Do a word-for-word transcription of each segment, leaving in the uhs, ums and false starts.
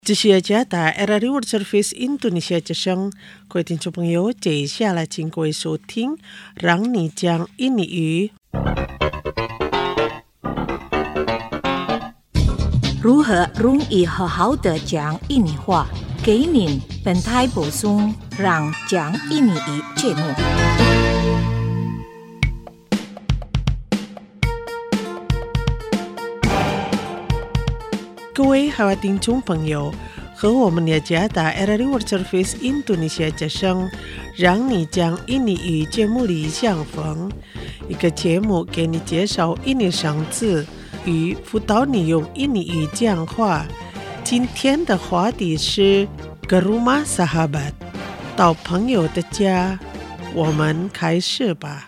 这是加打 Era Reward Service Indonesia 之声，各位听众朋友，接下来请各位收听，让你讲印尼语。 如何容易好好的讲印尼话？给您本台播送让讲印尼语节目。 各位好听众朋友，和我们的加打 Era Reward Service Indonesia 之声，让你讲印尼语节目里相逢，一个节目给你介绍印尼生字与辅导你用印尼语讲话。今天的话题是 ke rumah sahabat， 到朋友的家，我们开始吧。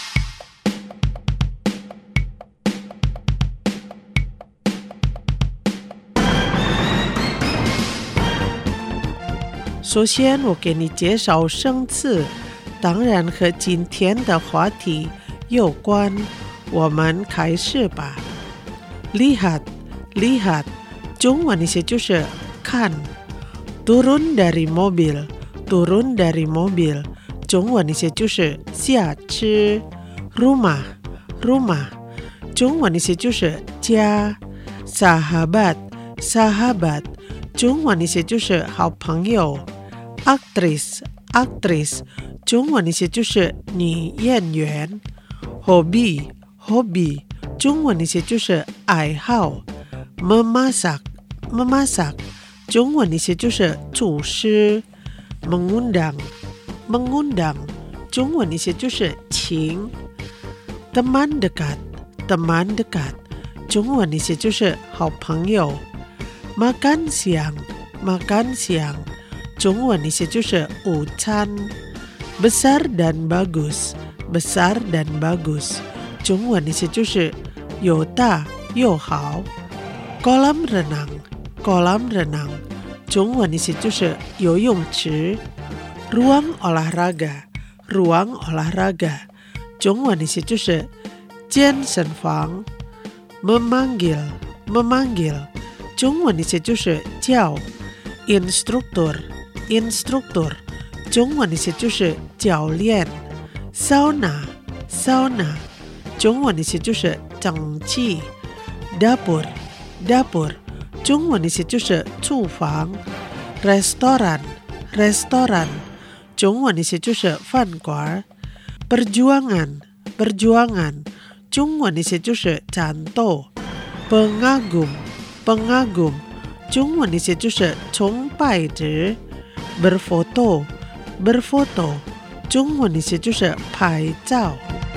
首先我给你介绍生字，当然和今天的话题有关，我们开始吧。lihat lihat 中文意思就是看。turun dari mobil turun dari mobil 中文意思就是下车。rumah rumah 中文意思就是家。sahabat sahabat 中文意思就是好朋友。actress actress 中文意思就是女演员。hobi hobi 中文意思就是爱好。memasak memasak 中文意思就是厨师。mengundang mengundang 中文意思就是请。teman dekat teman dekat 中文意思就是好朋友。makan siang makan siang 中文意思就是午餐。besar dan bagus besar dan bagus 中文意思就是又大又好。kolam renang kolam renang 中文意思就是游泳池。ruang olahraga ruang olahraga 中文意思就是健身房。memanggil memanggil 中文意思就是叫。instruktur instruktur 中文意思就是教练。sauna sauna 中文意思就是蒸汽。dapur dapur 中文意思就是厨房。restoran restoran 中文意思就是饭馆。perjuangan perjuangan 中文意思就是战斗。pengagum pengagum 中文意思就是崇拜者。berfoto berfoto 中文意思就是拍照。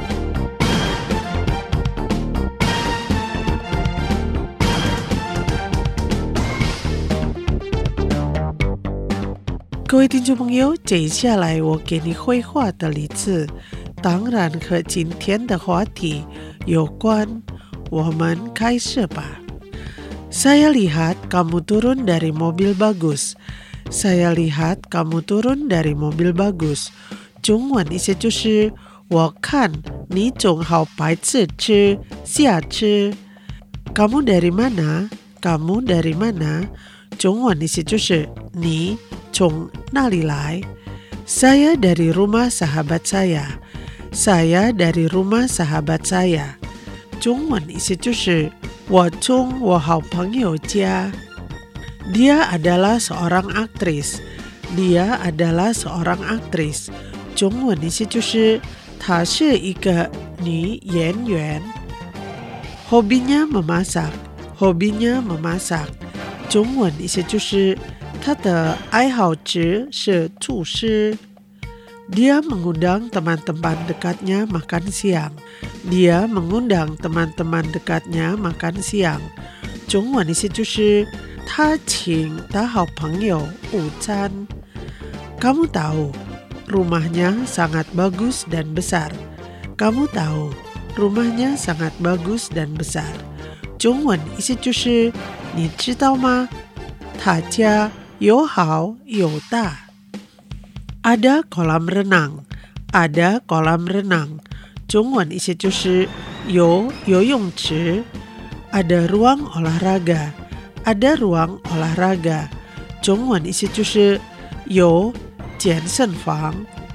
各位听众朋友，接下来我给你绘画的例子，当然和今天的话题有关，我们开始吧。Saya lihat kamu turun dari mobil bagus. Saya lihat kamu turun dari mobil bagus. 中文意思就是我看你从好白车车下车。Kamu dari mana? Kamu dari mana? 中文意思就是你从哪里来。Saya dari rumah sahabat saya. Saya dari rumah sahabat saya. 中文意思就是我从我好朋友家。Dia adalah seorang aktris. Dia adalah seorang aktris. 中文意思就是她是一个女演员。Hobinya memasak. Hobinya memasak. 中文意思就是她的爱好者是厨师。Dia mengundang teman-teman dekatnya makan siang. Dia mengundang teman-teman dekatnya makan siang. 中文意思就是他请他好朋友午餐。Kamu tahu, rumahnya sangat bagus dan besar. Kamu tahu, rumahnya sangat bagus dan besar. 中文意思就是你知道吗？他家有好有大。Ada kolam renang. Ada kolam renang. 中文意思就是有游泳池。Ada ruang olahraga. Ada ruang olahraga. 中文意思就是有健身房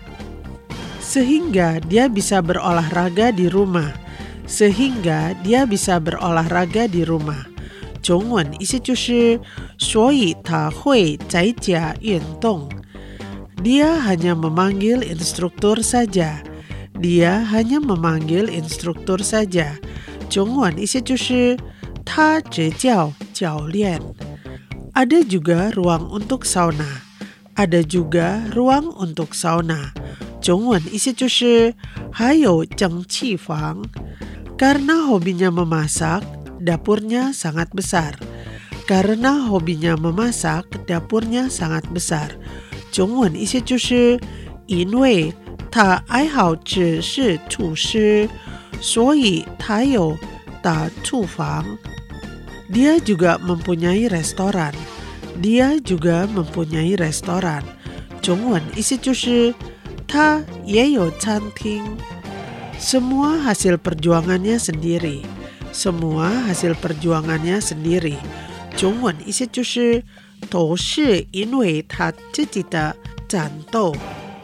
sehingga dia bisa berolahraga di rumah sehingga dia bisa berolahraga di rumah 中文意思就是所以他会在家运动 dia hanya memanggil instruktur saja dia hanya memanggil instruktur saja 中文意思就是他只叫教练 ada juga ruang untuk sauna ada juga ruang untuk sauna 中文意思就是还有蒸汽房 karena hobinya memasak dapurnya sangat besar karena hobinya memasak dapurnya sangat besar 中文意思就是因为他爱好吃是厨师所以他有大厨房 dia juga mempunyai restoran dia juga mempunyai restoran 中文意思就是他也有餐厅 semua hasil perjuangannya sendiri semua hasil perjuangannya sendiri 中文意思就是都是因为他自己的战斗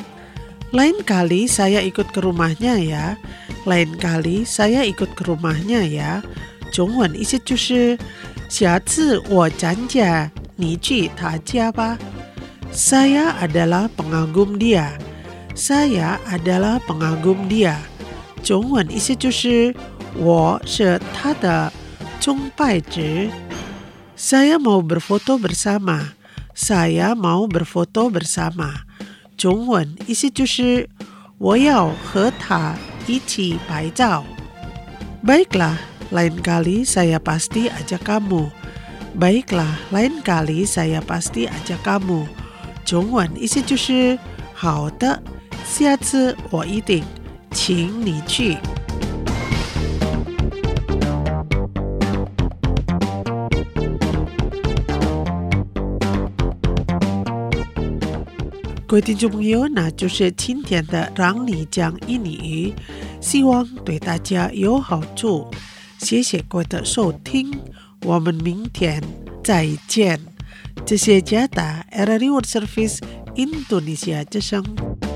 lain kali saya ikut ke rumahnya ya lain kali saya ikut ke rumahnya ya 中文意思就是下次我咱家你去他家吧 saya adalah pengagum dia saya adalah pengagum dia 中文意思就是我是他的崇拜者 saya mau berfoto bersama saya mau berfoto bersama 中文意思就是我要和他一起拍照 baiklah lain kali saya pasti ajak kamu baiklah lain kali saya pasti ajak kamu 中文意思就是好的下次我一定请你去各位听众朋友，那就是今天的让你讲印尼语，希望对大家有好处。谢谢各位的收听，我们明天再见。这些加达 R R I World Service Indonesia 之声。